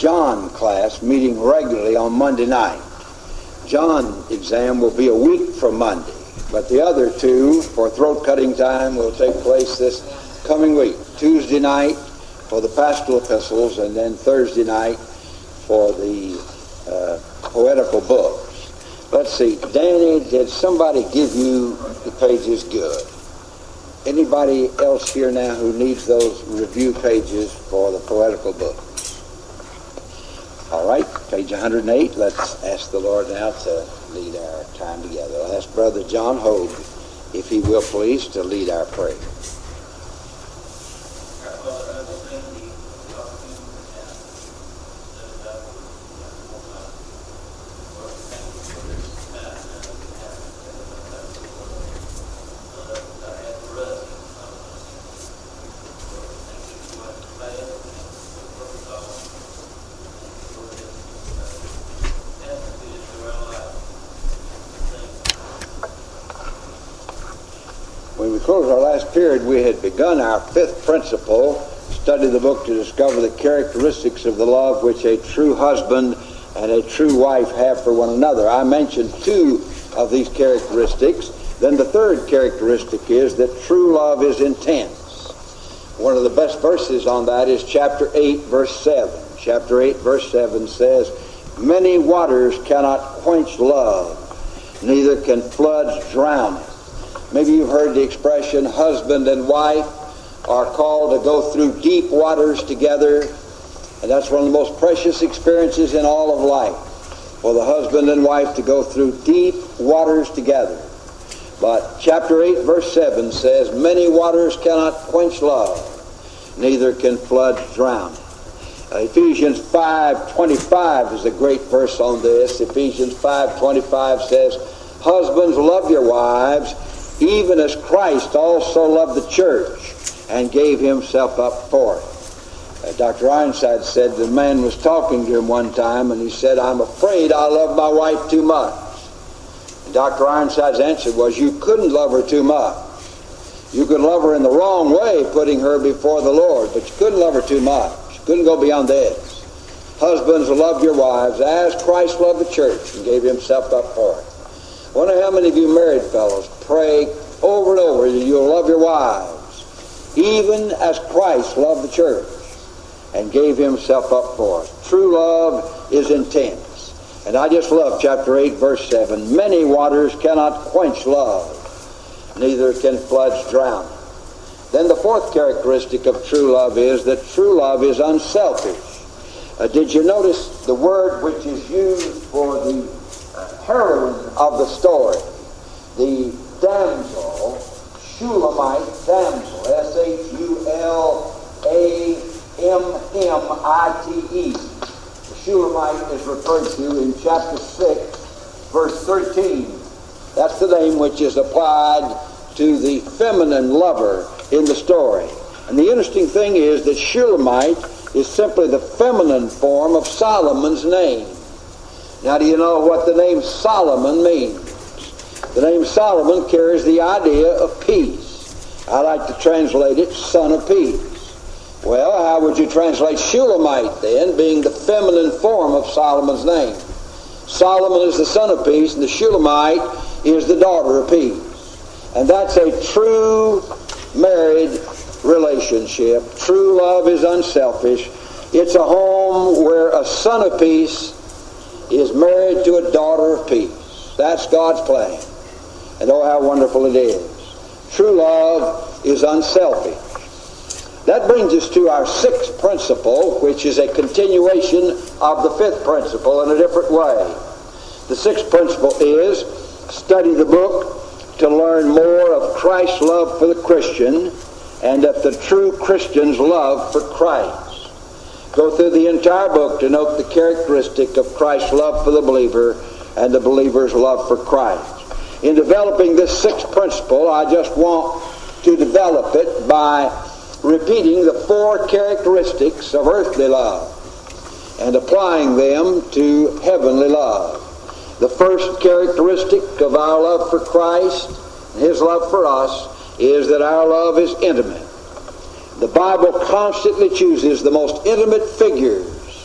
John class meeting regularly on Monday night. John exam will be a week from Monday, but the other two for throat cutting time will take place this coming week. Tuesday night for the pastoral epistles, and then Thursday night for the poetical books. Let's see, Danny, did somebody give you the pages? Good. Anybody else here now who needs those review pages for the poetical books? All right, page 108. Let's ask the Lord now to lead our time together. I'll ask Brother John Hogue, if he will please, to lead our prayer. When we closed our last period, we had begun our fifth principle, study the book to discover the characteristics of the love which a true husband and a true wife have for one another. I mentioned two of these characteristics. Then the third characteristic is that true love is intense. One of the best verses on that is chapter 8, verse 7. Chapter 8, verse 7 says, "Many waters cannot quench love, neither can floods drown it." Maybe you've heard the expression, husband and wife are called to go through deep waters together, and that's one of the most precious experiences in all of life, for the husband and wife to go through deep waters together. But chapter 8, verse 7 says, "Many waters cannot quench love, neither can floods drown it." Ephesians 5:25 is a great verse on this. Ephesians 5:25 says, "Husbands, love your wives, even as Christ also loved the church and gave himself up for it." Dr. Ironside said the man was talking to him one time, and he said, "I'm afraid I love my wife too much." And Dr. Ironside's answer was, "You couldn't love her too much. You could love her in the wrong way, putting her before the Lord, but you couldn't love her too much. You couldn't go beyond this. Husbands, love your wives as Christ loved the church and gave himself up for it." I wonder how many of you married fellows pray over and over that you'll love your wives, even as Christ loved the church and gave himself up for it. True love is intense. And I just love chapter 8, verse 7. "Many waters cannot quench love, neither can floods drown it." Then the fourth characteristic of true love is that true love is unselfish. Did you notice the word which is used for the heroine of the story, the damsel, Shulamite damsel, Shulamite. The Shulamite is referred to in chapter 6, verse 13. That's the name which is applied to the feminine lover in the story. And the interesting thing is that Shulamite is simply the feminine form of Solomon's name. Now, do you know what the name Solomon means? The name Solomon carries the idea of peace. I like to translate it, son of peace. Well, how would you translate Shulamite then, being the feminine form of Solomon's name? Solomon is the son of peace, and the Shulamite is the daughter of peace. And that's a true married relationship. True love is unselfish. It's a home where a son of peace is married to a daughter of peace. That's God's plan. And oh, how wonderful it is. True love is unselfish. That brings us to our sixth principle, which is a continuation of the fifth principle in a different way. The sixth principle is study the book to learn more of Christ's love for the Christian and of the true Christian's love for Christ. Go through the entire book to note the characteristic of Christ's love for the believer and the believer's love for Christ. In developing this sixth principle, I just want to develop it by repeating the four characteristics of earthly love and applying them to heavenly love. The first characteristic of our love for Christ, his love for us, is that our love is intimate. The Bible constantly chooses the most intimate figures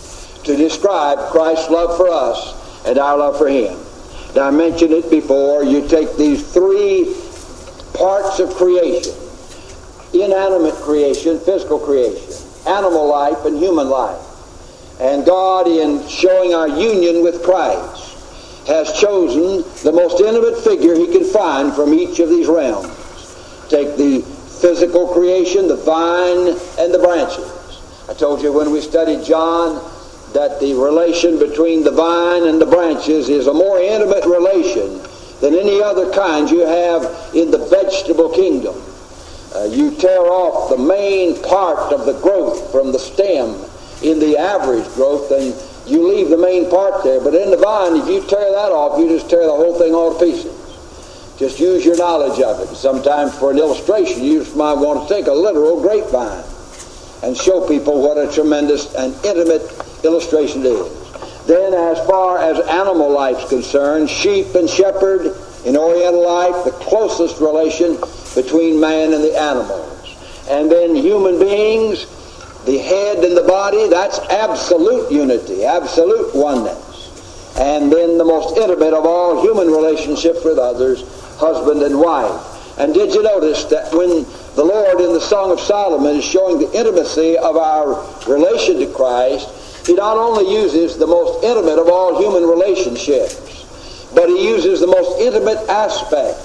to describe Christ's love for us and our love for him. Now, I mentioned it before. You take these three parts of creation: inanimate creation, physical creation, animal life, and human life. And God, in showing our union with Christ, has chosen the most intimate figure he can find from each of these realms. Take the physical creation, the vine, and the branches. I told you when we studied John that the relation between the vine and the branches is a more intimate relation than any other kind you have in the vegetable kingdom. You tear off the main part of the growth from the stem in the average growth, and you leave the main part there. But in the vine, if you tear that off, you just tear the whole thing all to pieces. Just use your knowledge of it. Sometimes for an illustration, you just might want to take a literal grapevine and show people what a tremendous and intimate illustration it is. Then as far as animal life is concerned, sheep and shepherd in Oriental life, the closest relation between man and the animals. And then human beings, the head and the body, that's absolute unity, absolute oneness. And then the most intimate of all human relationships with others, husband and wife. And did you notice that when the Lord in the Song of Solomon is showing the intimacy of our relation to Christ, he not only uses the most intimate of all human relationships, but he uses the most intimate aspect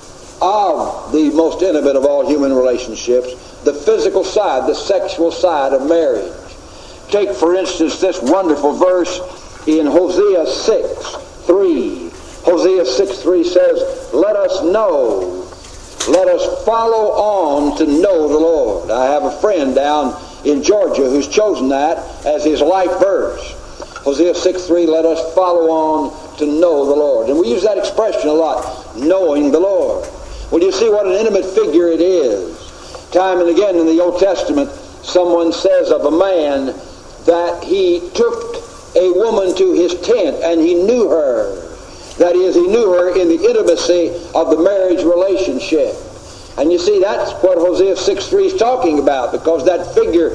of the most intimate of all human relationships, the physical side, the sexual side of marriage. Take, for instance, this wonderful verse in Hosea 6:3. Hosea 6:3 says, "Let us know, let us follow on to know the Lord." I have a friend down in Georgia who's chosen that as his life verse. Hosea 6:3, "Let us follow on to know the Lord." And we use that expression a lot, knowing the Lord. Well, you see what an intimate figure it is. Time and again in the Old Testament, someone says of a man that he took a woman to his tent and he knew her. That is, he knew her in the intimacy of the marriage relationship. And you see, that's what Hosea 6:3 is talking about, because that figure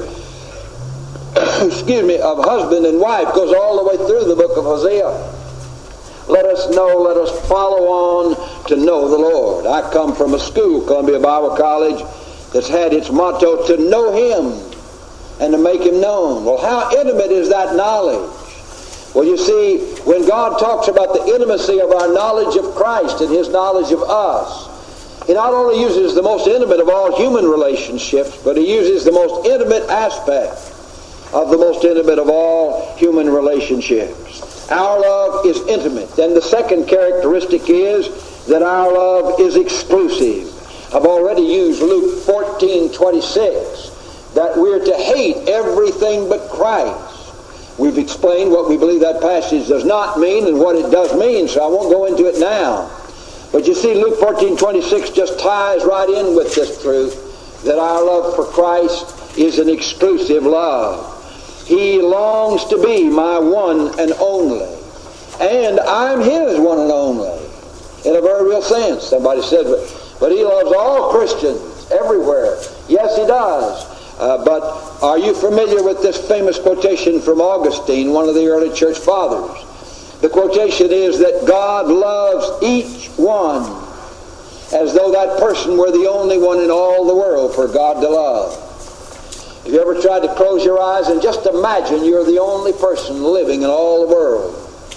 of husband and wife goes all the way through the book of Hosea. Let us know, let us follow on to know the Lord. I come from a school, Columbia Bible College, that's had its motto, to know him and to make him known. Well, how intimate is that knowledge? Well, you see, when God talks about the intimacy of our knowledge of Christ and his knowledge of us, he not only uses the most intimate of all human relationships, but he uses the most intimate aspect of the most intimate of all human relationships. Our love is intimate. Then the second characteristic is that our love is exclusive. I've already used Luke 14:26, that we're to hate everything but Christ. We've explained what we believe that passage does not mean and what it does mean, so I won't go into it now. But you see, Luke 14:26 just ties right in with this truth, that our love for Christ is an exclusive love. He longs to be my one and only, and I'm his one and only, in a very real sense. Somebody said, but he loves all Christians everywhere. Yes, he does. But are you familiar with this famous quotation from Augustine, one of the early church fathers? The quotation is that God loves each one as though that person were the only one in all the world for God to love. Have you ever tried to close your eyes and just imagine you're the only person living in all the world?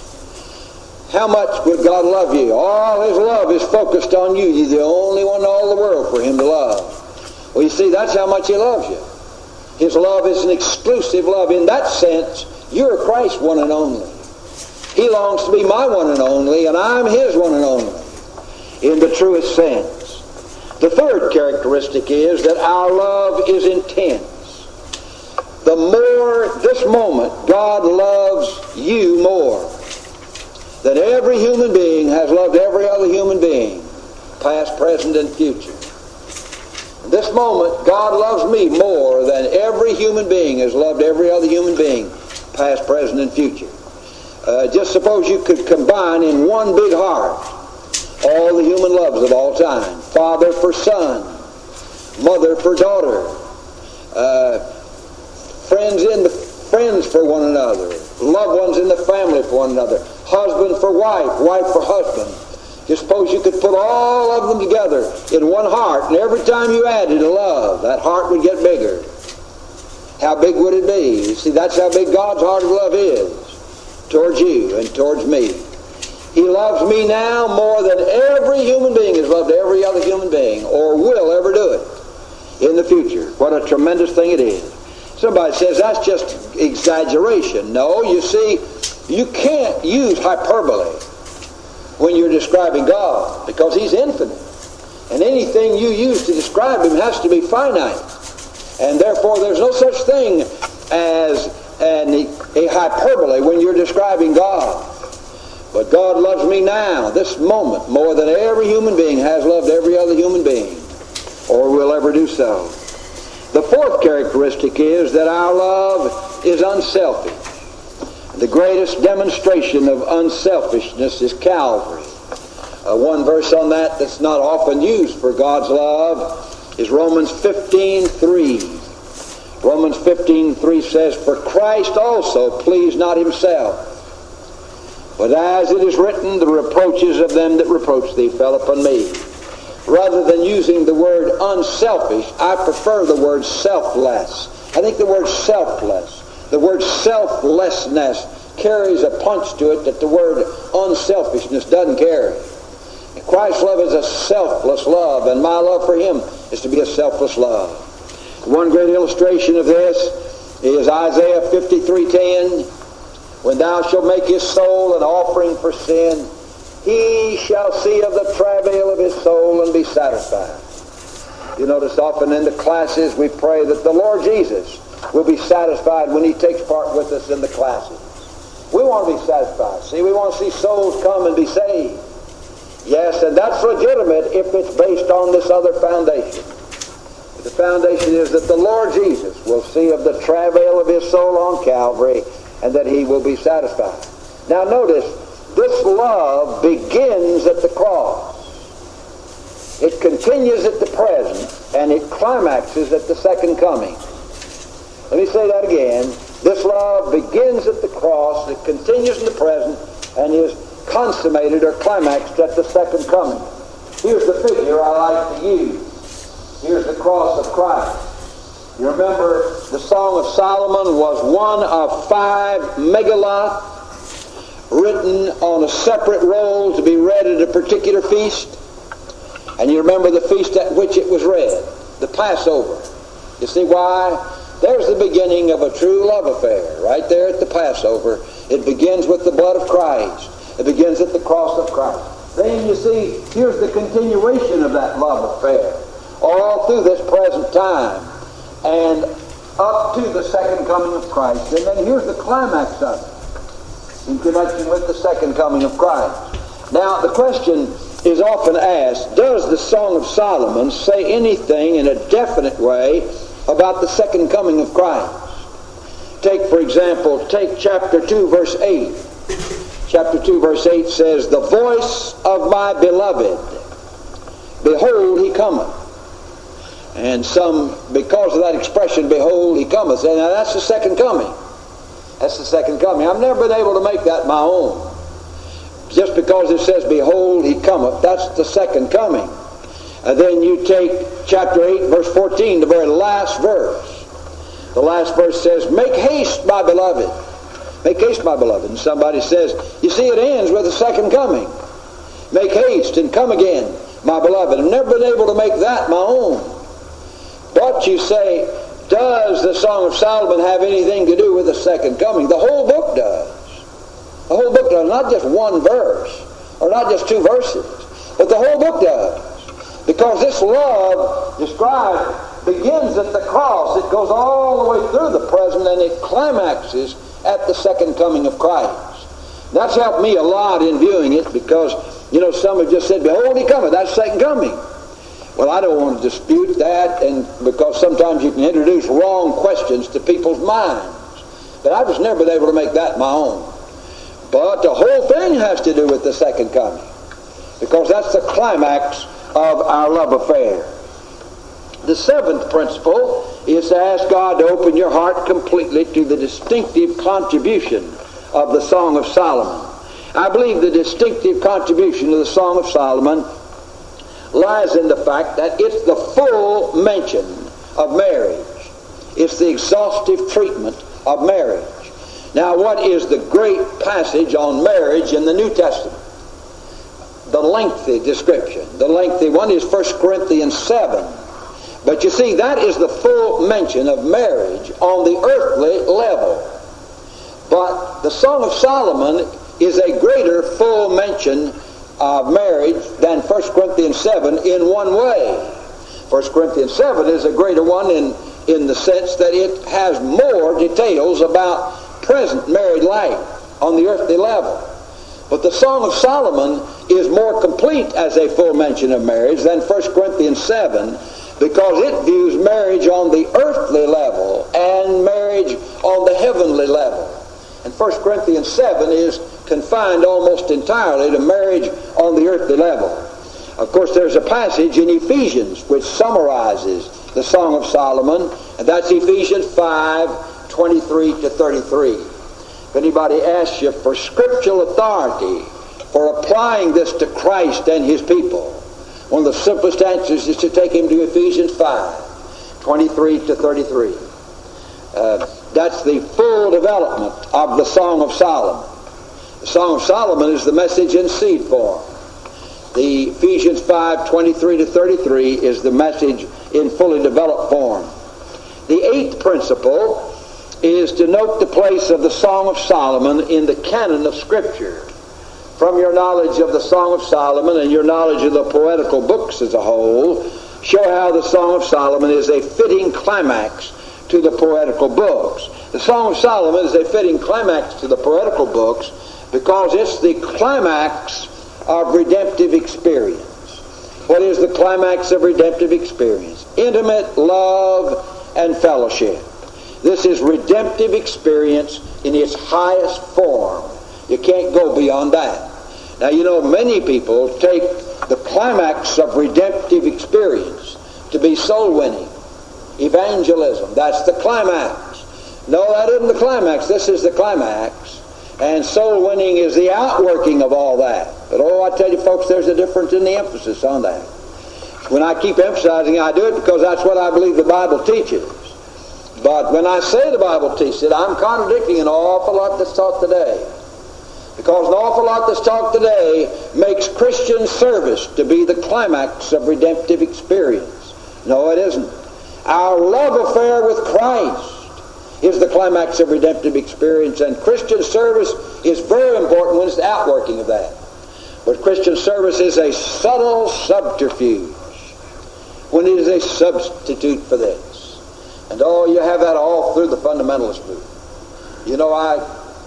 How much would God love you? All his love is focused on you. You're the only one in all the world for him to love. Well, you see, that's how much he loves you. His love is an exclusive love. In that sense, you're Christ's one and only. He longs to be my one and only, and I'm his one and only, in the truest sense. The third characteristic is that our love is intense. The more this moment God loves you more than every human being has loved every other human being, past, present, and future. This moment, God loves me more than every human being has loved every other human being, past, present, and future. Just suppose you could combine in one big heart all the human loves of all time. Father for son, mother for daughter, friends for one another, loved ones in the family for one another, husband for wife, wife for husband. Just suppose you could put all of them together in one heart, and every time you added a love, that heart would get bigger. How big would it be? You see, that's how big God's heart of love is towards you and towards me. He loves me now more than every human being has loved every other human being, or will ever do it in the future. What a tremendous thing it is. Somebody says that's just exaggeration. No, you see, you can't use hyperbole when you're describing God, because He's infinite. And anything you use to describe Him has to be finite. And therefore there's no such thing as a hyperbole when you're describing God. But God loves me now, this moment, more than every human being has loved every other human being, or will ever do so. The fourth characteristic is that our love is unselfish. The greatest demonstration of unselfishness is Calvary. One verse on that that's not often used for God's love is Romans 15:3. Romans 15:3 says, "For Christ also pleased not himself, but as it is written, the reproaches of them that reproach thee fell upon me." Rather than using the word unselfish, I prefer the word selfless. I think the word selfless, the word selflessness, carries a punch to it that the word unselfishness doesn't carry. Christ's love is a selfless love, and my love for Him is to be a selfless love. One great illustration of this is Isaiah 53:10. "When thou shalt make his soul an offering for sin, he shall see of the travail of his soul and be satisfied." You notice often in the classes we pray that the Lord Jesus will be satisfied when He takes part with us in the classes. We want to be satisfied. See, we want to see souls come and be saved. Yes, and that's legitimate if it's based on this other foundation. The foundation is that the Lord Jesus will see of the travail of His soul on Calvary, and that He will be satisfied. Now notice, this love begins at the cross. It continues at the present, and it climaxes at the second coming. Let me say that again. This love begins at the cross, it continues in the present, and is consummated or climaxed at the second coming. Here's the figure I like to use. Here's the cross of Christ. You remember the Song of Solomon was one of 5 megaloth written on a separate roll to be read at a particular feast. And you remember the feast at which it was read, the Passover. You see why? There's the beginning of a true love affair, right there at the Passover. It begins with the blood of Christ. It begins at the cross of Christ. Then you see, here's the continuation of that love affair, all through this present time, and up to the second coming of Christ. And then here's the climax of it, in connection with the second coming of Christ. Now, the question is often asked, does the Song of Solomon say anything in a definite way about the second coming of Christ? Take, for example, chapter 2, verse 8. Chapter 2, verse 8 says, "The voice of my beloved, behold, he cometh." And some, because of that expression, "behold, he cometh," say, now that's the second coming. That's the second coming. I've never been able to make that my own. Just because it says, "behold, he cometh," that's the second coming. And then you take chapter 8, verse 14, the very last verse. The last verse says, "Make haste, my beloved. Make haste, my beloved." And somebody says, you see, it ends with the second coming. "Make haste and come again, my beloved." I've never been able to make that my own. But you say, does the Song of Solomon have anything to do with the second coming? The whole book does. The whole book does. Not just one verse, or not just 2 verses, but the whole book does. Because this love described begins at the cross. It goes all the way through the present, and it climaxes at the second coming of Christ. That's helped me a lot in viewing it, because, you know, some have just said, "Behold, he cometh." That's second coming. Well, I don't want to dispute that, and because sometimes you can introduce wrong questions to people's minds. But I've just never been able to make that my own. But the whole thing has to do with the second coming, because that's the climax of our love affair. The 7th principle is to ask God to open your heart completely to the distinctive contribution of the Song of Solomon. I believe the distinctive contribution of the Song of Solomon lies in the fact that it's the full mention of marriage. It's the exhaustive treatment of marriage. Now, what is the great passage on marriage in the New Testament? The lengthy description. The lengthy one is 1 Corinthians 7. But you see, that is the full mention of marriage on the earthly level. But the Song of Solomon is a greater full mention of marriage than 1 Corinthians 7 in one way. 1 Corinthians 7 is a greater one in the sense that it has more details about present married life on the earthly level. But the Song of Solomon is more complete as a full mention of marriage than 1 Corinthians 7 because it views marriage on the earthly level and marriage on the heavenly level. And 1 Corinthians 7 is confined almost entirely to marriage on the earthly level. Of course, there's a passage in Ephesians which summarizes the Song of Solomon, and that's Ephesians 5:23 to 33. If anybody asks you for scriptural authority for applying this to Christ and his people, one of the simplest answers is to take him to Ephesians 5:23 to 33. That's the full development of the Song of Solomon. The Song of Solomon is the message in seed form. The Ephesians 5:23 to 33 is the message in fully developed form. The eighth principle is to note the place of the Song of Solomon in the canon of Scripture. From your knowledge of the Song of Solomon and your knowledge of the poetical books as a whole, show how the Song of Solomon is a fitting climax to the poetical books. The Song of Solomon is a fitting climax to the poetical books because it's the climax of redemptive experience. What is the climax of redemptive experience? Intimate love and fellowship. This is redemptive experience in its highest form. You can't go beyond that. Now, you know, many people take the climax of redemptive experience to be soul winning, evangelism. That's the climax. No, that isn't the climax. This is the climax. And soul winning is the outworking of all that. But oh, I tell you folks, there's a difference in the emphasis on that. When I keep emphasizing it, I do it because that's what I believe the Bible teaches. But when I say the Bible teaches it, I'm contradicting an awful lot that's taught today. Because an awful lot that's taught today makes Christian service to be the climax of redemptive experience. No, it isn't. Our love affair with Christ is the climax of redemptive experience, and Christian service is very important when it's the outworking of that. But Christian service is a subtle subterfuge when it is a substitute for this. And oh, you have that all through the fundamentalist movement. You know, I'm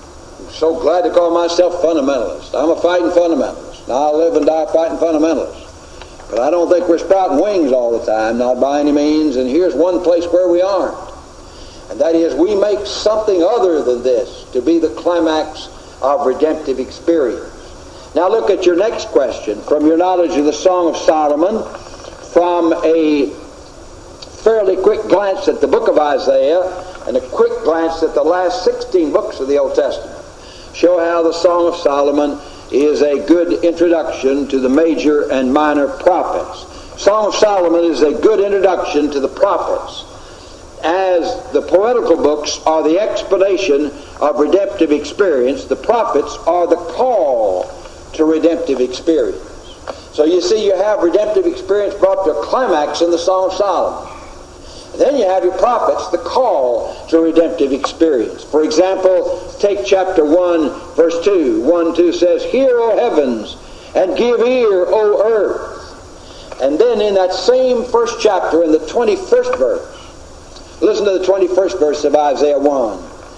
so glad to call myself fundamentalist. I'm a fighting fundamentalist. Now, I live and die fighting fundamentalist. But I don't think we're sprouting wings all the time, not by any means. And here's one place where we aren't. And that is, we make something other than this to be the climax of redemptive experience. Now look at your next question. From your knowledge of the Song of Solomon, from a fairly quick glance at the book of Isaiah and a quick glance at the last 16 books of the Old Testament, show how the Song of Solomon is a good introduction to the major and minor prophets. Song of Solomon is a good introduction to the prophets, as the poetical books are the explanation of redemptive experience. The prophets are the call to redemptive experience. So you see, you have redemptive experience brought to a climax in the Song of Solomon. And then you have your prophets, the call to redemptive experience. For example, take chapter 1, verse 2. 1:2 says, "Hear, O heavens, and give ear, O earth." And then in that same first chapter, in the 21st verse, listen to the 21st verse of Isaiah 1.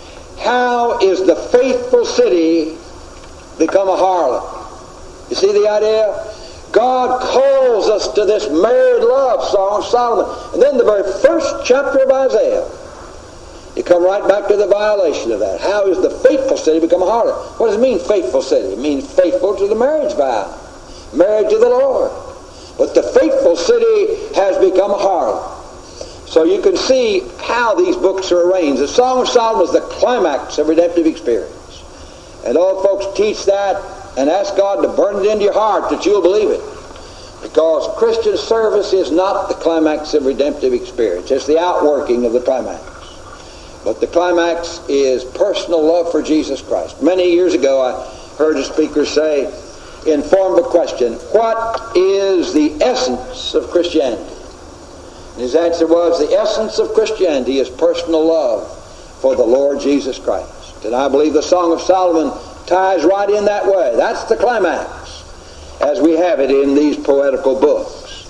"How is the faithful city become a harlot?" You see the idea? God calls us to this married love, Song of Solomon. And then the very first chapter of Isaiah, you come right back to the violation of that. How is the faithful city become a harlot? What does it mean, faithful city? It means faithful to the marriage vow, married to the Lord. But the faithful city has become a harlot. So you can see how these books are arranged. The Song of Solomon is the climax of redemptive experience. And old folks teach that and ask God to burn it into your heart that you'll believe it. Because Christian service is not the climax of redemptive experience. It's the outworking of the climax. But the climax is personal love for Jesus Christ. Many years ago I heard a speaker say, in form of a question, what is the essence of Christianity? And his answer was, the essence of Christianity is personal love for the Lord Jesus Christ. And I believe the Song of Solomon ties right in that way. That's the climax, as we have it in these poetical books.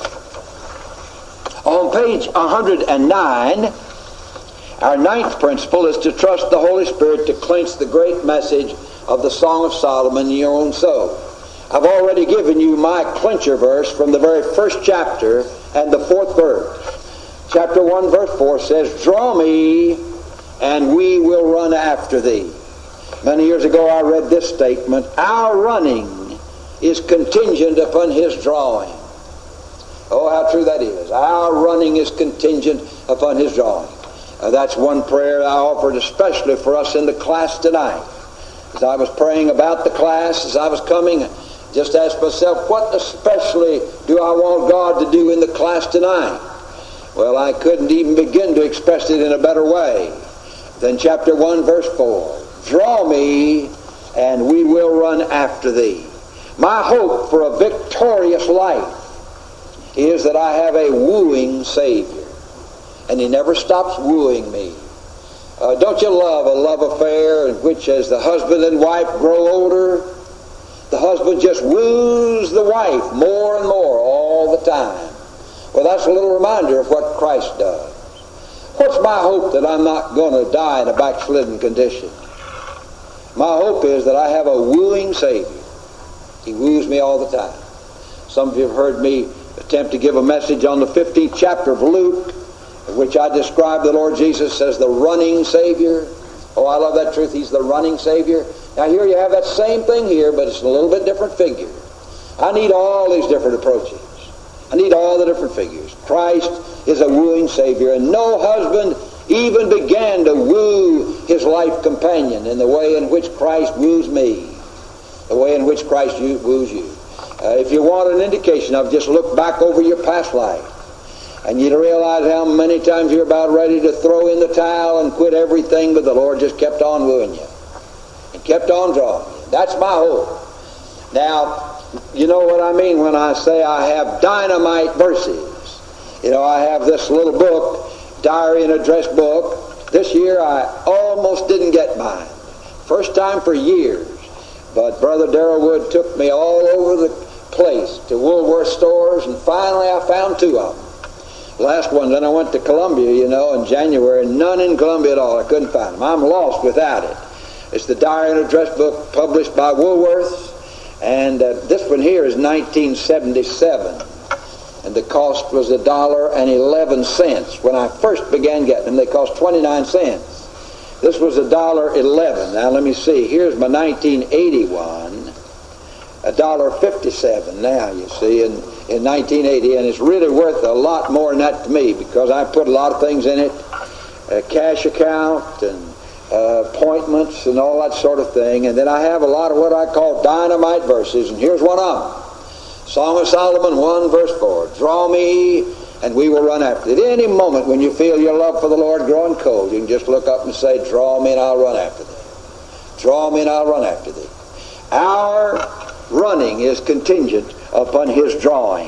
On page 109, our ninth principle is to trust the Holy Spirit to clinch the great message of the Song of Solomon in your own soul. I've already given you my clincher verse from the very first chapter and the fourth verse. Chapter 1, verse 4 says, "Draw me, and we will run after thee." Many years ago I read this statement, "Our running is contingent upon His drawing." Oh, how true that is. Our running is contingent upon His drawing. That's one prayer I offered especially for us in the class tonight. As I was praying about the class, as I was coming, just asked myself, what especially do I want God to do in the class tonight? Well, I couldn't even begin to express it in a better way than chapter 1, verse 4. "Draw me, and we will run after thee." My hope for a victorious life is that I have a wooing Savior, and He never stops wooing me. Don't you love a love affair in which, as the husband and wife grow older, the husband just woos the wife more and more all the time? Well, that's a little reminder of what Christ does. What's my hope that I'm not going to die in a backslidden condition? My hope is that I have a wooing Savior. He woos me all the time. Some of you have heard me attempt to give a message on the 15th chapter of Luke, in which I describe the Lord Jesus as the running Savior. Oh, I love that truth. He's the running Savior. Now here you have that same thing here, but it's a little bit different figure. I need all these different approaches. I need all the different figures. Christ is a wooing Savior, and no husband even began to woo his life companion in the way in which Christ woos me, the way in which Christ woos you. If you want an indication of, just look back over your past life, and you'd realize how many times you're about ready to throw in the towel and quit everything, but the Lord just kept on wooing you and kept on drawing you. That's my hope. Now, you know what I mean when I say I have dynamite verses. You know, I have this little book, diary and address book. This year I almost didn't get mine. First time for years. But Brother Darrell Wood took me all over the place to Woolworth stores, and finally I found two of them. Last one, then I went to Columbia, you know, in January. None in Columbia at all. I couldn't find them. I'm lost without it. It's the diary and address book published by Woolworth. And this one here is 1977. And the cost was $1.11. When I first began getting them, they cost 29 cents. This was $1.11. Now let me see. Here's my 1981. $1.57 now, you see, in 1980. And it's really worth a lot more than that to me, because I put a lot of things in it. A cash account and appointments and all that sort of thing. And then I have a lot of what I call dynamite verses, and here's one of them. Song of Solomon 1 verse 4. "Draw me, and we will run after thee." At any moment when you feel your love for the Lord growing cold, you can just look up and say, "Draw me and I'll run after thee. Draw me and I'll run after thee." Our running is contingent upon His drawing.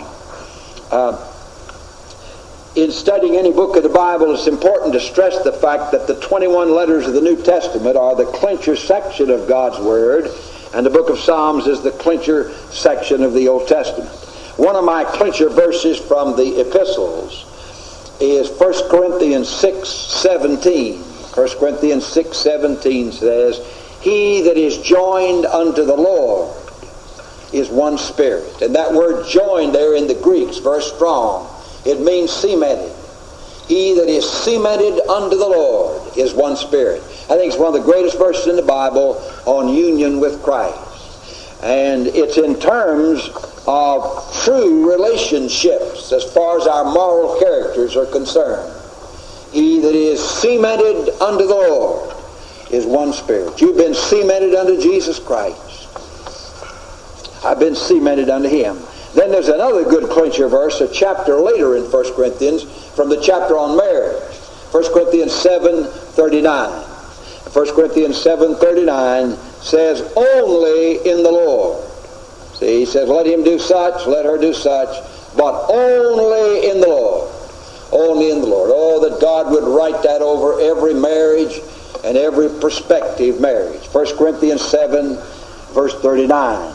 In studying any book of the Bible, it's important to stress the fact that the 21 letters of the New Testament are the clincher section of God's Word, and the book of Psalms is the clincher section of the Old Testament. One of my clincher verses from the epistles is 1 Corinthians 6:17. 1 Corinthians 6:17 says, "He that is joined unto the Lord is one spirit." And that word joined there in the Greek is very strong. It means cemented. He that is cemented unto the Lord is one spirit. I think it's one of the greatest verses in the Bible on union with Christ. And it's in terms of true relationships as far as our moral characters are concerned. He that is cemented unto the Lord is one Spirit. You've been cemented unto Jesus Christ. I've been cemented unto Him. Then there's another good clincher verse, a chapter later in 1 Corinthians, from the chapter on marriage. 1 Corinthians 7:39. 1 Corinthians 7:39 says, only in the Lord. See, he says, let him do such, let her do such, but only in the Lord. Only in the Lord. Oh, that God would write that over every marriage and every prospective marriage. 1 Corinthians 7, verse 39.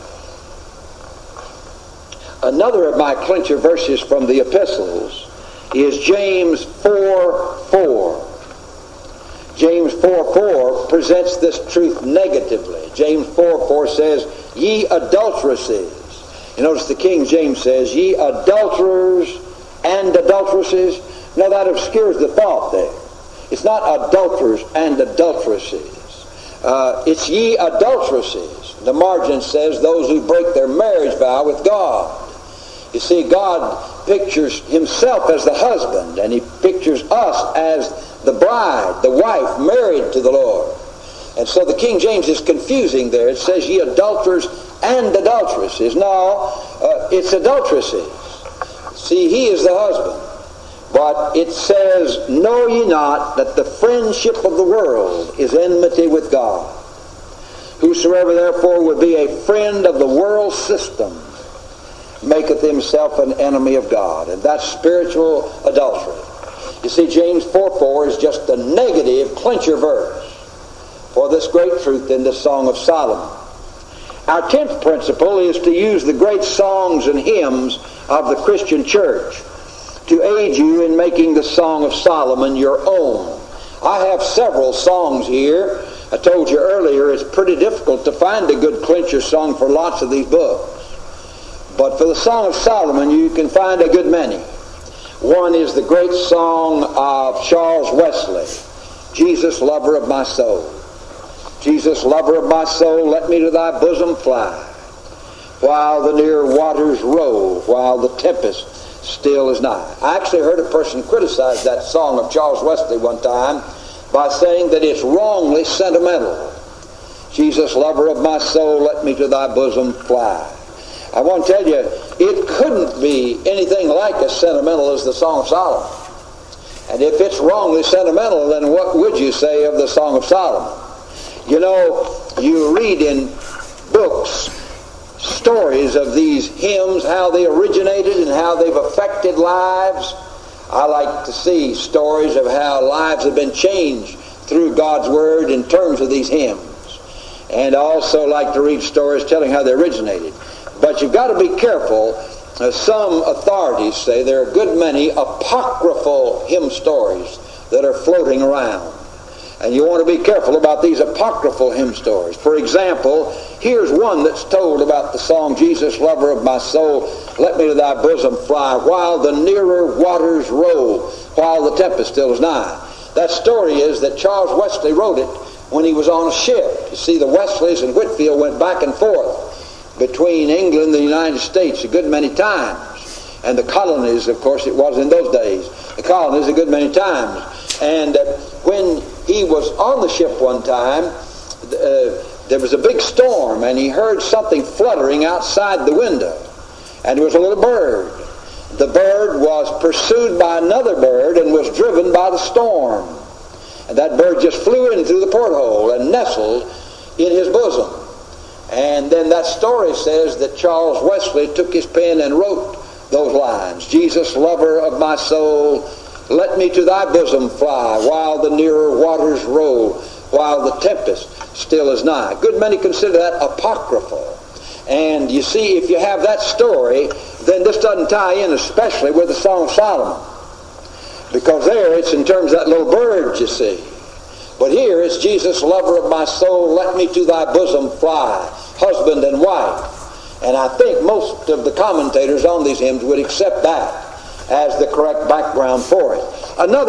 Another of my clincher verses from the epistles is James 4:4. James 4:4 presents this truth negatively. James 4:4 says, ye adulteresses. You notice the King James says, ye adulterers and adulteresses. Now that obscures the thought there. It's not adulterers and adulteresses. It's ye adulteresses. The margin says those who break their marriage vow with God. You see, God pictures Himself as the husband, and He pictures us as the bride, the wife, married to the Lord. And so the King James is confusing there. It says, ye adulterers and adulteresses. No, it's adulteresses. See, He is the husband. But it says, know ye not that the friendship of the world is enmity with God? Whosoever therefore would be a friend of the world system maketh himself an enemy of God. And that's spiritual adultery. You see, James 4:4 is just a negative clincher verse for this great truth in the Song of Solomon. Our 10th principle is to use the great songs and hymns of the Christian church to aid you in making the Song of Solomon your own. I have several songs here. I told you earlier it's pretty difficult to find a good clincher song for lots of these books. But for the Song of Solomon, you can find a good many. One is the great song of Charles Wesley, Jesus, lover of my soul. Jesus, lover of my soul, let me to thy bosom fly, while the near waters roll, while the tempest still is nigh. I actually heard a person criticize that song of Charles Wesley one time by saying that it's wrongly sentimental. Jesus, lover of my soul, let me to thy bosom fly. I want to tell you, it couldn't be anything like as sentimental as the Song of Solomon. And if it's wrongly sentimental, then what would you say of the Song of Solomon? You know, you read in books stories of these hymns, how they originated and how they've affected lives. I like to see stories of how lives have been changed through God's Word in terms of these hymns. And I also like to read stories telling how they originated. But you've got to be careful. Some authorities say there are a good many apocryphal hymn stories that are floating around. And you want to be careful about these apocryphal hymn stories. For example, here's one that's told about the song, Jesus, lover of my soul, let me to thy bosom fly, while the nearer waters roll, while the tempest still is nigh. That story is that Charles Wesley wrote it when he was on a ship. You see, the Wesleys and Whitefield went back and forth between England and the United States a good many times. And the colonies, of course, it was in those days, the colonies a good many times. And when he was on the ship one time, there was a big storm, and he heard something fluttering outside the window. And it was a little bird. The bird was pursued by another bird and was driven by the storm. And that bird just flew in through the porthole and nestled in his bosom. And then that story says that Charles Wesley took his pen and wrote those lines. Jesus, lover of my soul, let me to thy bosom fly, while the nearer waters roll, while the tempest still is nigh. A good many consider that apocryphal. And you see, if you have that story, then this doesn't tie in especially with the Song of Solomon. Because there it's in terms of that little bird, you see. But here it's Jesus, lover of my soul, let me to thy bosom fly, husband and wife. And I think most of the commentators on these hymns would accept that as the correct background for it. Another,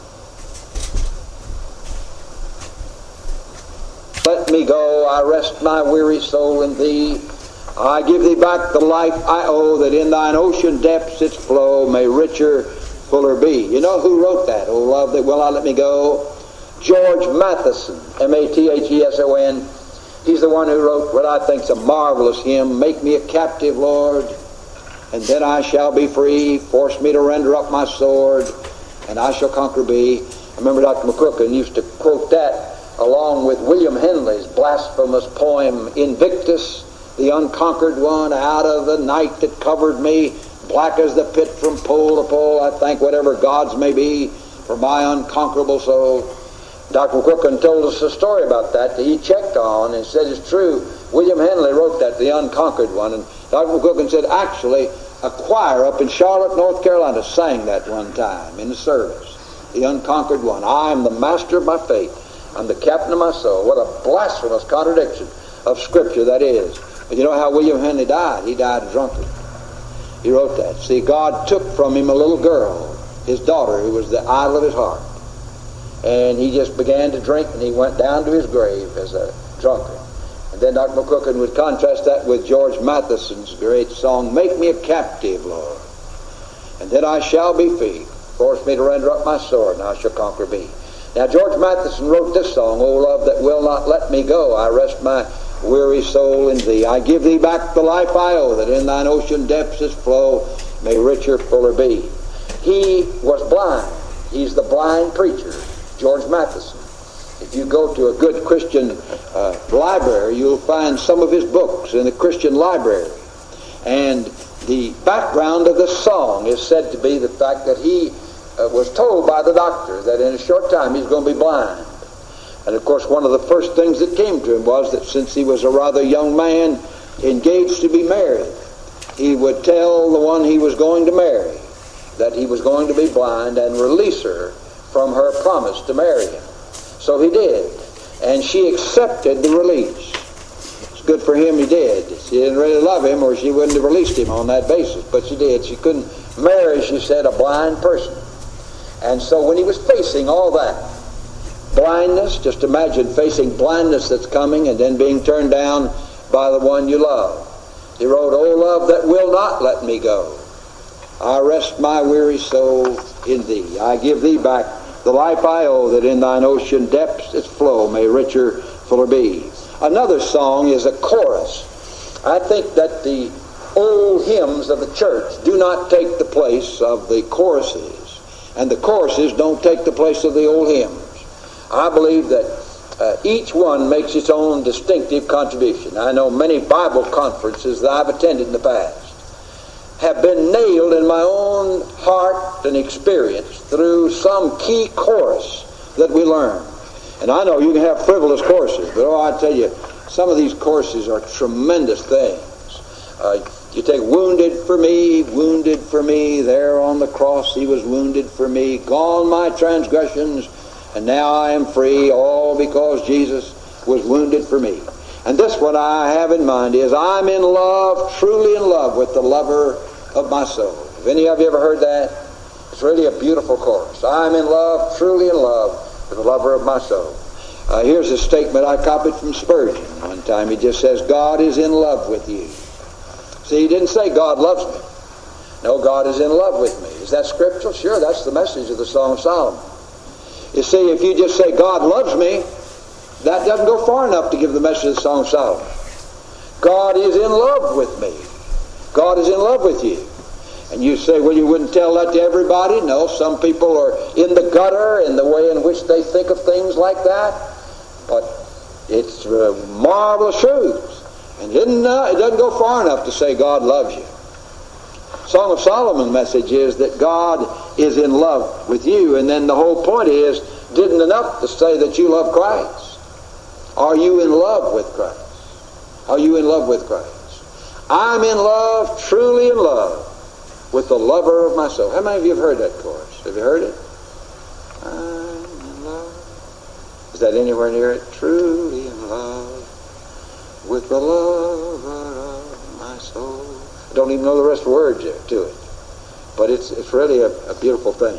let me go, I rest my weary soul in thee. I give thee back the life I owe, that in thine ocean depths its flow may richer, fuller be. You know who wrote that? Oh, love that will I let me go. George Matheson, Matheson. He's the one who wrote what I think is a marvelous hymn, "Make me a captive, Lord, and then I shall be free. Force me to render up my sword, and I shall conquer be." I remember Dr. McCookin used to quote that along with William Henley's blasphemous poem, "Invictus, the unconquered one, out of the night that covered me, black as the pit from pole to pole, I thank whatever gods may be for my unconquerable soul." Dr. McCookin told us a story about that he checked on and said it's true. William Henley wrote that, the unconquered one, and Dr. McCookin said actually a choir up in Charlotte, North Carolina sang that one time in the service. The unconquered one. "I am the master of my fate. I'm the captain of my soul." What a blasphemous contradiction of Scripture that is. But you know how William Henley died? He died a drunkard. He wrote that. See, God took from him a little girl, his daughter, who was the idol of his heart. And he just began to drink, and he went down to his grave as a drunkard. And then Dr. McCookin would contrast that with George Matheson's great song, "Make me a captive, Lord, and then I shall be free. Force me to render up my sword, and I shall conquer be." Now, George Matheson wrote this song, "O love that will not let me go, I rest my weary soul in thee. I give thee back the life I owe, that in thine ocean depths its flow may richer, fuller be." He was blind. He's the blind preacher, George Matheson. If you go to a good Christian library, you'll find some of his books in the Christian library. And the background of the song is said to be the fact that he was told by the doctor that in a short time he's going to be blind. And of course, one of the first things that came to him was that since he was a rather young man engaged to be married, he would tell the one he was going to marry that he was going to be blind and release her from her promise to marry him. So he did, and she accepted the release. It's good for him he did. She didn't really love him, or she wouldn't have released him on that basis, but she did. She couldn't marry, she said, a blind person. And so when he was facing all that blindness, just imagine facing blindness that's coming and then being turned down by the one you love. He wrote, "O love that will not let me go, I rest my weary soul in thee. I give thee back the life I owe, that in thine ocean depths its flow may richer, fuller be." Another song is a chorus. I think that the old hymns of the church do not take the place of the choruses, and the choruses don't take the place of the old hymns. I believe that each one makes its own distinctive contribution. I know many Bible conferences that I've attended in the past have been nailed in my own heart and experience through some key chorus that we learn. And I know you can have frivolous choruses, but I tell you, some of these choruses are tremendous things. You take wounded for me, there on the cross he was wounded for me, gone my transgressions, and now I am free, all because Jesus was wounded for me. And this one I have in mind is, I'm in love, truly in love with the lover of my soul. Have any of you ever heard that? It's really a beautiful chorus. I'm in love, truly in love with the lover of my soul. Here's a statement I copied from Spurgeon one time. He just says, God is in love with you. See, he didn't say God loves me. No, God is in love with me. Is that scriptural? Sure, that's the message of the Song of Solomon. You see, if you just say God loves me, that doesn't go far enough to give the message of the Song of Solomon. God is in love with me. God is in love with you. And you say, well, you wouldn't tell that to everybody. No, some people are in the gutter in the way in which they think of things like that. But it's marvelous truths. And it doesn't go far enough to say God loves you. Song of Solomon's message is that God is in love with you. And then the whole point is, didn't enough to say that you love Christ. Are you in love with Christ? Are you in love with Christ? I'm in love, truly in love, with the lover of my soul. How many of you have heard that chorus? Have you heard it? I'm in love. Is that anywhere near it? Truly in love with the lover of my soul. I don't even know the rest of the words to it. But it's really a beautiful thing.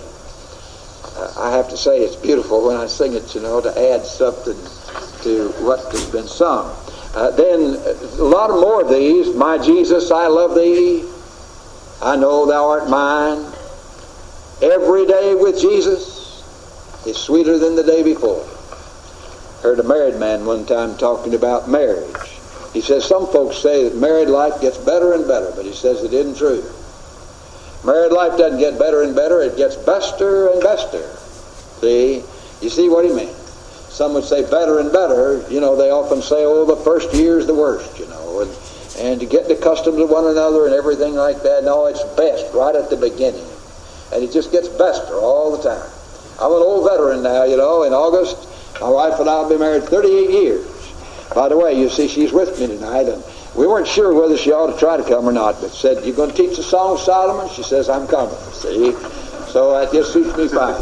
I have to say it's beautiful when I sing it, to add something to what has been sung. Then a lot of more of these. My Jesus, I love thee. I know thou art mine. Every day with Jesus, is sweeter than the day before. Heard a married man one time talking about marriage. He says some folks say that married life gets better and better, but he says it isn't true. Married life doesn't get better and better, it gets bester and bester. See? You see what he meant? Some would say better and better. You know, they often say, oh, the first year's the worst, you know, and to get accustomed to one another and everything like that. No, it's best right at the beginning. And it just gets bester all the time. I'm an old veteran now, you know. In August, my wife and I will be married 38 years. By the way, you see, she's with me tonight, and we weren't sure whether she ought to try to come or not, but said, you going to teach the Song of Solomon? She says, I'm coming, see? So that just suits me fine.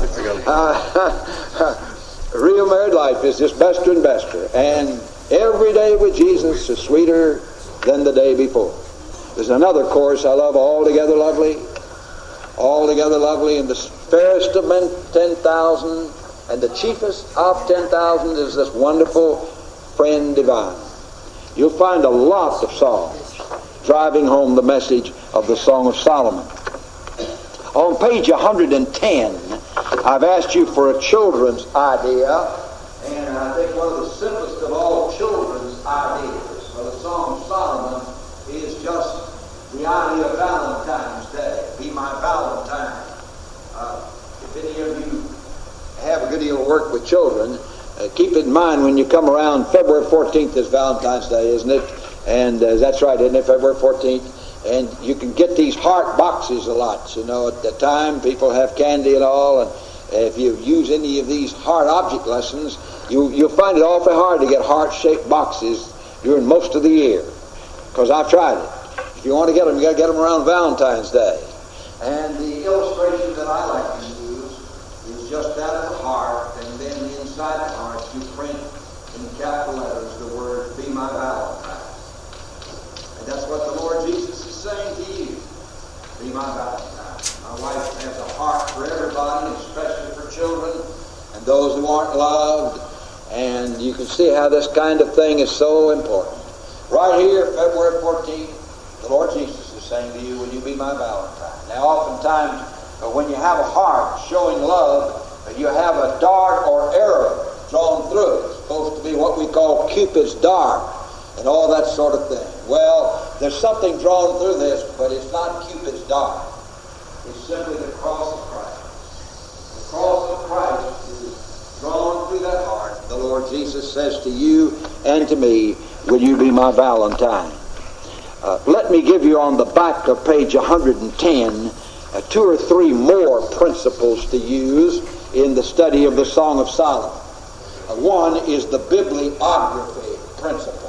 Real married life is just bester and bester, and every day with Jesus is sweeter than the day before. There's another chorus I love, Altogether Lovely. Altogether lovely, and the fairest of men 10,000, and the chiefest of 10,000 is this wonderful friend divine. You'll find a lot of songs driving home the message of the Song of Solomon. On page 110, I've asked you for a children's idea, and I think one of the simplest of all children's ideas for the Song of Solomon is just the idea of Valentine's Day. Be my Valentine. If any of you have a good deal of work with children, keep in mind when you come around, February 14th is Valentine's Day, isn't it? And that's right, isn't it, February 14th? And you can get these heart boxes a lot. You know, at the time, people have candy and all, and if you use any of these heart object lessons, you'll find it awfully hard to get heart-shaped boxes during most of the year, because I've tried it. If you want to get them, you got to get them around Valentine's Day. And the illustration that I like to use is just that of the heart, and then inside the heart you print in capital letters the word, Be My Valentine. And that's what the Lord Jesus is saying to you. Be my Valentine. My wife has a heart for everybody, especially for children and those who aren't loved. And you can see how this kind of thing is so important. Right here, February 14th, the Lord Jesus is saying to you, will you be my Valentine? Now, oftentimes, when you have a heart showing love, you have a dart or arrow drawn through it. It's supposed to be what we call Cupid's dart and all that sort of thing. Well, there's something drawn through this, but it's not Cupid's dart. It's simply the cross of Christ. The cross of Christ is drawn through that heart. The Lord Jesus says to you and to me, will you be my Valentine? Let me give you on the back of page 110 two or three more principles to use in the study of the Song of Solomon. One is the bibliography principle.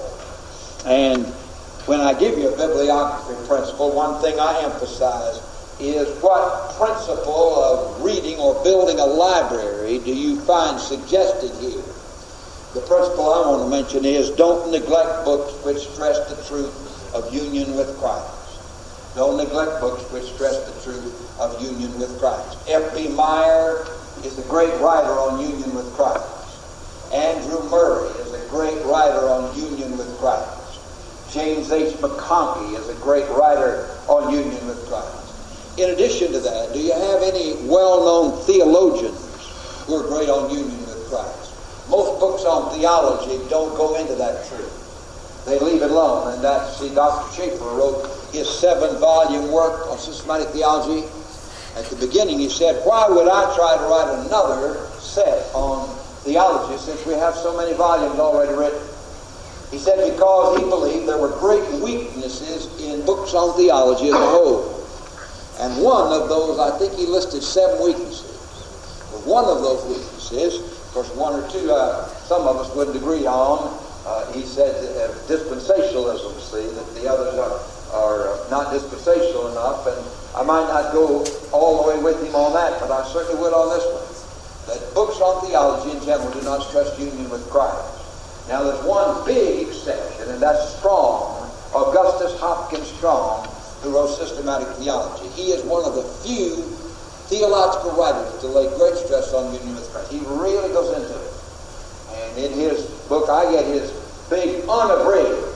And when I give you a bibliography principle, one thing I emphasize is what principle of reading or building a library do you find suggested here? The principle I want to mention is don't neglect books which stress the truth of union with Christ. Don't neglect books which stress the truth of union with Christ. F.B. Meyer is a great writer on union with Christ. Andrew Murray is a great writer on union with Christ. James H. McConkie is a great writer on union with Christ. In addition to that, do you have any well-known theologians who are great on union with Christ? Most books on theology don't go into that truth. They leave it alone. And that's, see, Dr. Schaeffer wrote his 7-volume work on systematic theology. At the beginning he said, why would I try to write another set on theology since we have so many volumes already written? He said because he believed there were great weaknesses in books on theology as a whole. And one of those, I think he listed 7 weaknesses. But one of those weaknesses, of course one or two some of us wouldn't agree on, he said dispensationalism, see, that the others are not dispensational enough, and I might not go all the way with him on that, but I certainly would on this one. That books on theology in general do not stress union with Christ. Now there's one big exception, and that's Strong, Augustus Hopkins Strong, who wrote Systematic Theology. He is one of the few theological writers to lay great stress on union with Christ. He really goes into it. And in his book, I get his big, unabridged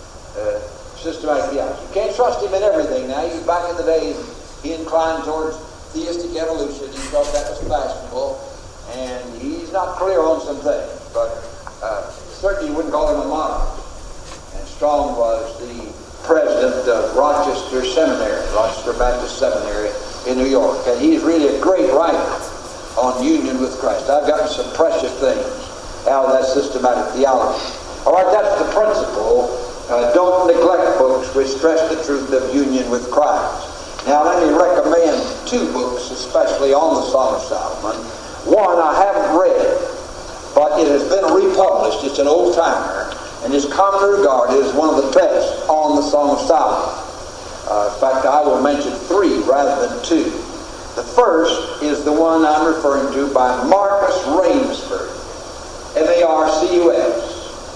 Systematic Theology. You can't trust him in everything now. Back in the days, he inclined towards theistic evolution. He thought that was fashionable. and he's not clear on some things, but certainly you wouldn't call him a monarch. And Strong was the president of Rochester Seminary, Rochester Baptist Seminary in New York, and he's really a great writer on union with Christ. I've gotten some precious things out of that systematic theology. All right, that's the principle. Don't neglect books which stress the truth of union with Christ. Now, let me recommend two books, especially on the Song of Solomon. One I haven't read, but it has been republished. It's an old-timer, and is commonly regarded as one of the best on the Song of Solomon. In fact, I will mention three rather than two. The first is the one I'm referring to by Marcus Rainsford, M-A-R-C-U-S,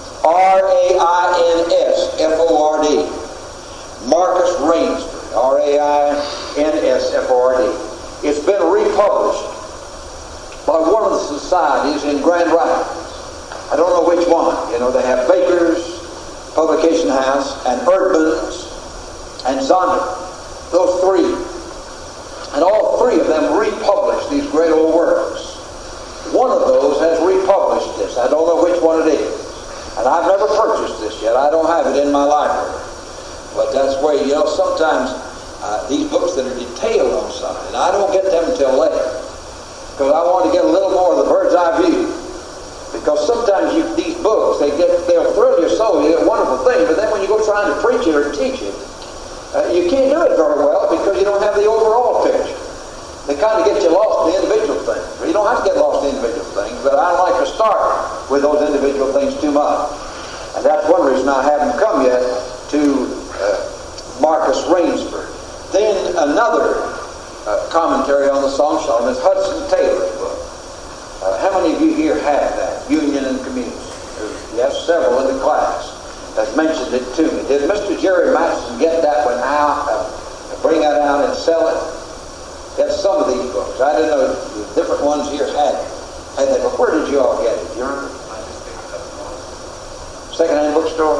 R-A-I-N-S-F-O-R-D. Marcus Rainsford, R-A-I-N-S-F-O-R-D. It's been republished by one of the societies in Grand Rapids. I don't know which one. You know, they have Baker's Publication House and Erdman's and Zonder. Those three. And all three of them republished these great old works. One of those has republished this. I don't know which one it is. And I've never purchased this yet. I don't have it in my library. But that's where, you know, sometimes these books that are detailed on something, I don't get them until later. Because I want to get a little more of the bird's eye view. Because sometimes these books, they'll thrill your soul. You get a wonderful thing, but then when you go trying to preach it or teach it, you can't do it very well because you don't have the overall picture. They kind of get you lost in the individual things. Well, you don't have to get lost in individual things, but I don't like to start with those individual things too much. And that's one reason I haven't come yet to Marcus Rainsford. Then another commentary on the Song of Solomon is Hudson Taylor's book. How many of you here have that? Union and Community. Yes, several in the class has mentioned it to me. Did Mr. Jerry Matson get that one out, bring that out and sell it? Get some of these books. I didn't know the different ones here had that. But where did you all get it? You remember? Second-hand bookstore?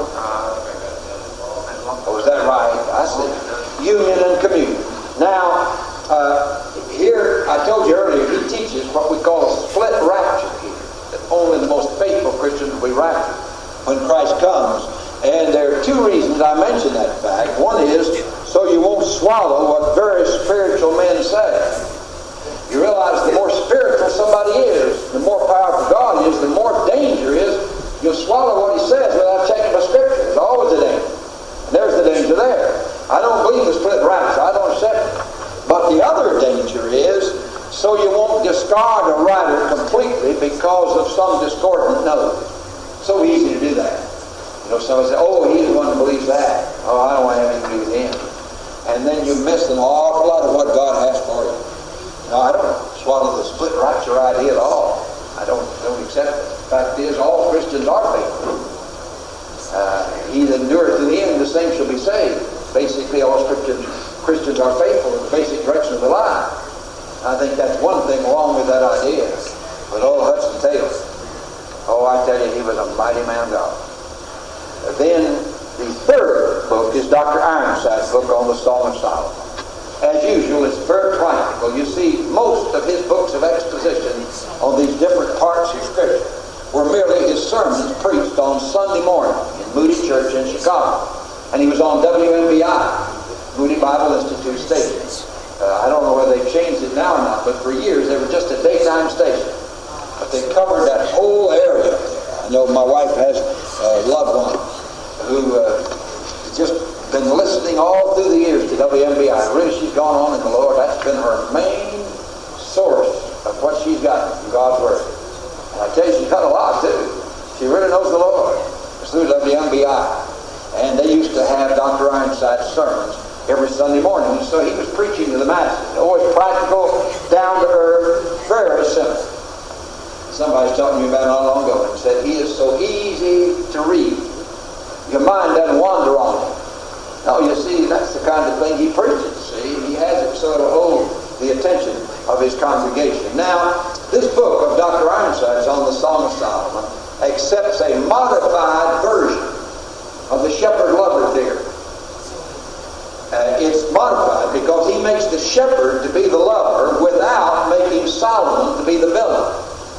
Oh, was that right? I see. Union and Community. Now, here, I told you earlier, he teaches what we call a split rapture here. That only the most faithful Christians will be raptured when Christ comes. And there are two reasons I mention that fact. One is so you won't swallow what very spiritual men say. You realize the more spiritual somebody is, the more powerful God is, the more danger is you'll swallow what he says without checking the Scripture. There's always a danger. And there's the danger there. I don't believe the split rapture. I don't accept it. But the other danger is so you won't discard a writer completely because of some discordant note. So easy to do that. You know, somebody says, oh, he's the one who believes that. Oh, I don't want to have anything to do with him. And then you miss an awful lot of what God has for you. No, I don't swallow the split rapture idea at all. I don't accept it. The fact is, all Christians are faithful. He that endureth to the end, the same shall be saved. Basically, all Christians are faithful in the basic direction of the line. I think that's one thing wrong with that idea. But old Hudson Taylor, oh, I tell you, he was a mighty man of God. Then the third book is Dr. Ironside's book on the Song of Solomon. As usual, it's very practical. You see, most of his books of exposition on these different parts of Scripture were merely his sermons preached on Sunday morning in Moody Church in Chicago. And he was on WMBI, Moody Bible Institute station. I don't know whether they've changed it now or not, but for years they were just a daytime station. But they covered that whole area. I know my wife has a loved one who just been listening all through the years to WMBI. Really, she's gone on in the Lord. That's been her main source of what she's got from God's Word. And I tell you, she's got a lot, too. She really knows the Lord. It's through WMBI. And they used to have Dr. Ironside's sermons every Sunday morning. And so he was preaching to the masses. Always practical, down to earth, very simple. Somebody was talking to me about it not long ago and said, he is so easy to read. Your mind doesn't wander on him. Now, you see, that's the kind of thing he preaches, see? He has it so to hold the attention of his congregation. Now, this book of Dr. Ironside's on the Song of Solomon accepts a modified version of the Shepherd Lover theory. It's modified because he makes the shepherd to be the lover without making Solomon to be the villain.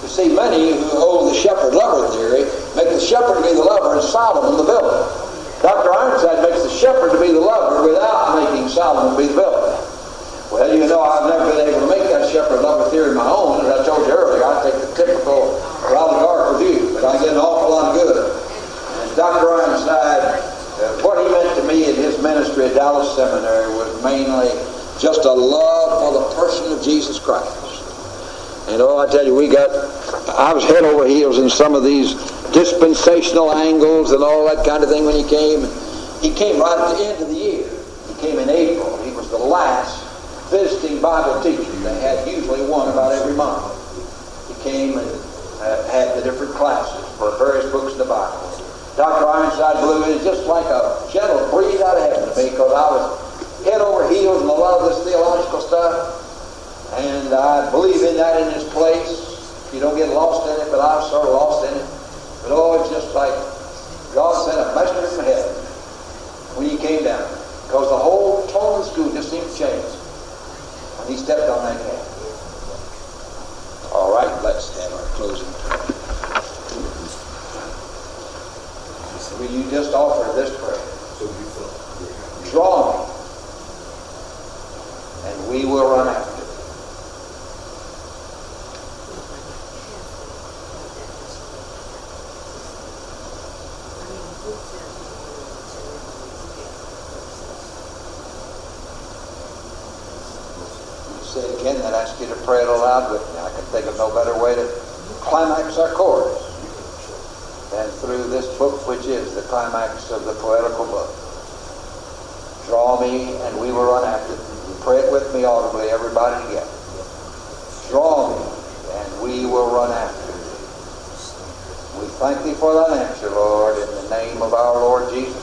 You see, many who hold the shepherd-lover theory make the shepherd to be the lover and Solomon the villain. Dr. Ironside makes the shepherd to be the lover without making Solomon be the villain. Well, you know, I've never been able to make that shepherd-lover theory my own. As I told you earlier, I take the typical Raleigh Dark review, but I get an awful lot of good. And Dr. Ironside, what he meant to me in his ministry at Dallas Seminary was mainly just a love for the person of Jesus Christ. And I tell you, I was head over heels in some of these dispensational angles and all that kind of thing when he came. He came right at the end of the year. He came in April. He was the last visiting Bible teacher. They had usually one about every month. He came and had the different classes for various books of the Bible. Dr. Ironside blew in just like a gentle breeze out of heaven to me, because I was head over heels in a lot of this theological stuff, and I believe in that in its place. You don't get lost in it, but I was sort of lost in it. But it's just like God sent a messenger from heaven when he came down, because the whole tone of the school just seemed to change when he stepped on that path. All right, let's have our closing prayer. Will you just offer this prayer? Draw me, and we will run after it. Say it again, then I ask you to pray it aloud with me. I can think of no better way to climax our course than through this book, which is the climax of the poetical book. Draw me, and we will run after it. Pray it with me audibly, everybody together. Draw me, and we will run after it. We thank thee for that answer, Lord, in the name of our Lord Jesus